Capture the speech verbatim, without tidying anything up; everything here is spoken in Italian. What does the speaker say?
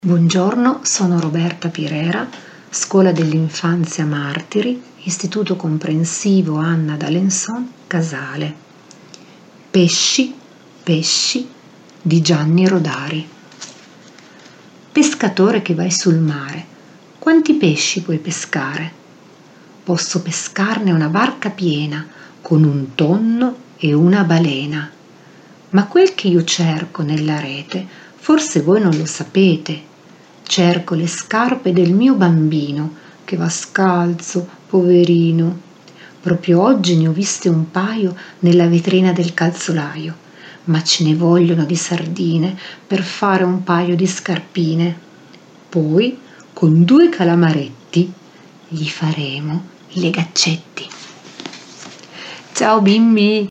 Buongiorno, sono Roberta Pirera, Scuola dell'Infanzia Martiri, Istituto Comprensivo Anna d'Alençon, Casale. Pesci, pesci di Gianni Rodari. Pescatore che vai sul mare, quanti pesci puoi pescare? Posso pescarne una barca piena, con un tonno e una balena. Ma quel che io cerco nella rete, forse voi non lo sapete. Cerco le scarpe del mio bambino, che va scalzo, poverino. Proprio oggi ne ho viste un paio nella vetrina del calzolaio, ma ce ne vogliono di sardine per fare un paio di scarpine. Poi, con due calamaretti, gli faremo i legaccetti. Ciao bimbi!